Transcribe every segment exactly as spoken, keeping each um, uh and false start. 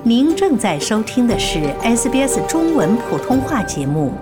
您正在收听的是 S B S 中文普通话节目。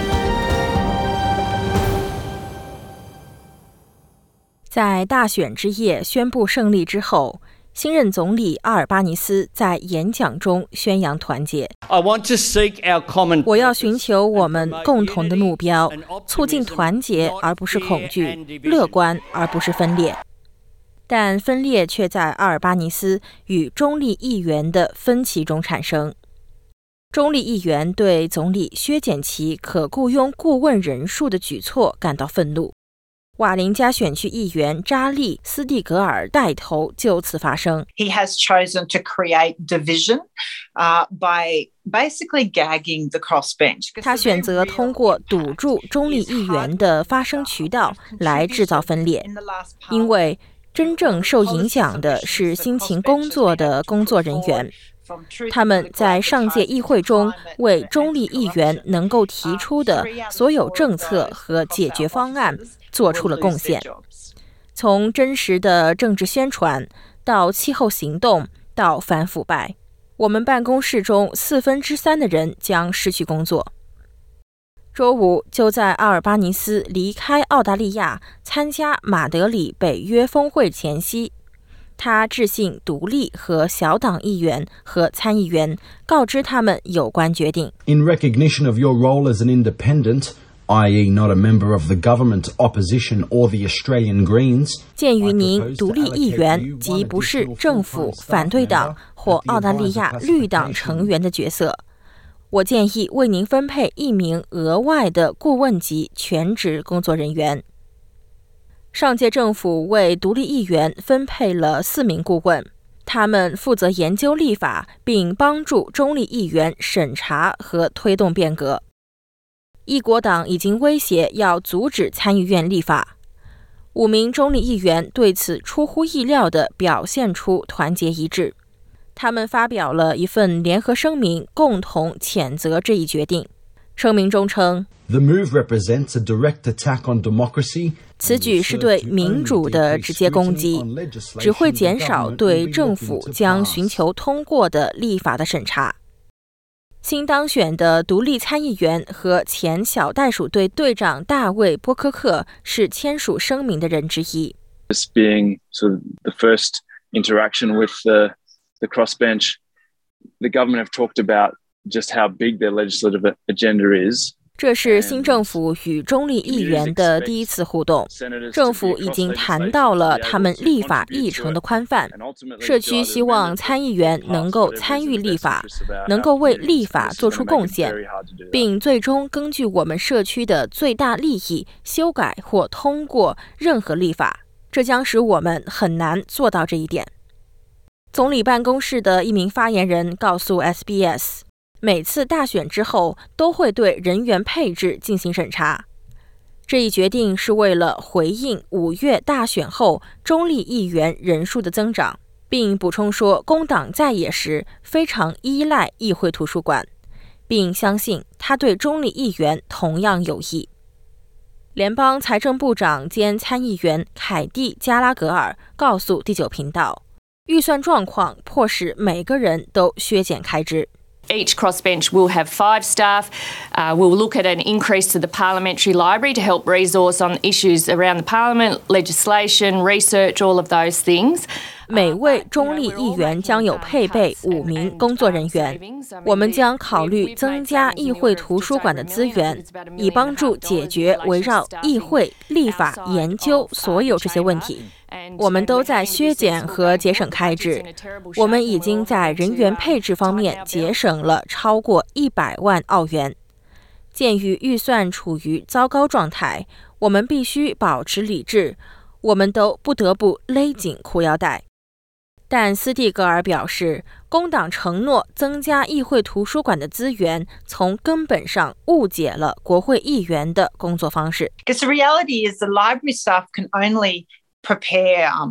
在大选之夜宣布胜利之后，新任总理阿尔巴尼斯在演讲中宣扬团结。我要寻求我们共同的目标，促进团结而不是恐惧，乐观而不是分裂。但分裂却在阿尔巴尼斯与中立议员的分歧中产生。中立议员对总理削减其可雇佣顾问人数的举措感到愤怒。瓦林加选区议员扎利斯蒂格尔带头就此发声。 He has chosen to create division uh, by basically gagging the crossbench. 他选择通过堵住中立议员的发声渠道来制造分裂，因为真正受影响的是辛勤工作的工作人员。他们在上届议会中为中立议员能够提出的所有政策和解决方案做出了贡献。从真实的政治宣传到气候行动到反腐败，我们办公室中四分之三的人将失去工作。周五，就在阿尔巴尼斯离开澳大利亚参加马德里北约峰会前夕，他致信独立和小党议员和参议员，告知他们有关决定。 In recognition of your role as an independent, that is not a member of the government, opposition or the Australian Greens. 鉴于您独立议员及不是政府反对党或澳大利亚绿党成员的角色，我建议为您分配一名额外的顾问级全职工作人员。上届政府为独立议员分配了四名顾问，他们负责研究立法，并帮助中立议员审查和推动变革。一国党已经威胁要阻止参议院立法。五名中立议员对此出乎意料地表现出团结一致，他们发表了一份联合声明，共同谴责这一决定。声明中称， The move represents a direct attack on democracy. 此举是对民主的直接攻击，只会减少对政府将寻求通过的立法的审查。新当选的独立参议员和前小袋鼠队队长大卫·波科克是签署声明的人之一。 This being sort of the first interaction with the, the crossbench, the government have talked about just how big their legislative agenda is. 这是新政府与中立议员的第一次互动，政府已经谈到了他们立法议程的宽泛。社区希望参议员能够参与立法，能够为立法做出贡献，并最终根据我们社区的最大利益修改或通过任何立法，这将使我们很难做到这一点。总理办公室的一名发言人告诉 S B S，每次大选之后都会对人员配置进行审查。这一决定是为了回应五月大选后中立议员人数的增长，并补充说工党在野时非常依赖议会图书馆，并相信他对中立议员同样有益。联邦财政部长兼参议员凯蒂·加拉格尔告诉第九频道，预算状况迫使每个人都削减开支。 Each crossbench will have five staff. Uh, we'll look at an increase to the parliamentary library to help resource on issues around the parliament, legislation, research, all of those things. 每位中立议员将有配备五名工作人员。我们将考虑增加议会图书馆的资源，以帮助解决围绕议会、立法、研究所有这些问题。我们都在削减和节省开支，我们已经在人员配置方面节省了超过一百万澳元。鉴于预算处于糟糕状态，我们必须保持理智，我们都不得不勒紧裤腰带。但斯蒂格尔表示，工党承诺增加议会图书馆的资源，从根本上误解了国会议员的工作方式。 Because the reality is the library staff can only prepare um,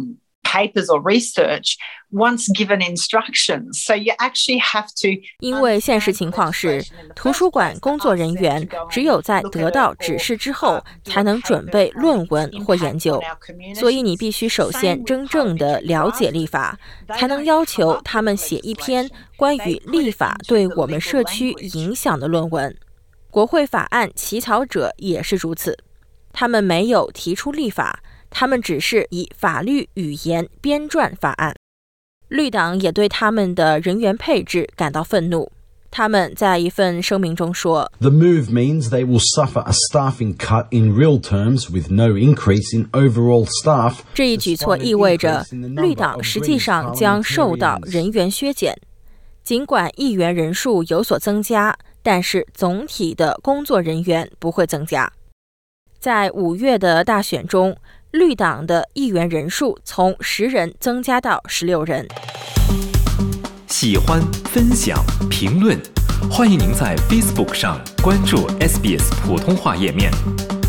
papers or research once given instructions. So you actually have to. 因为现实情况是，图书馆工作人员只有在得到指示之后，才能准备论文或研究。所以你必须首先真正的了解立法，才能要求他们写一篇关于立法对我们社区影响的论文。国会法案起草者也是如此，他们没有提出立法，他们只是以法律语言编撰法案。绿党也对他们的人员配置感到愤怒。他们在一份声明中说 The move means they will suffer a staffing cut in real terms with no increase in overall staff. 这一举措意味着绿党实际上将受到人员削减。尽管议员人数有所增加，但是总体的工作人员不会增加。在五月的大选中，绿党的议员人数从十人增加到十六人。 喜欢、分享、评论，欢迎您在 Facebook 上关注 S B S 普通话页面。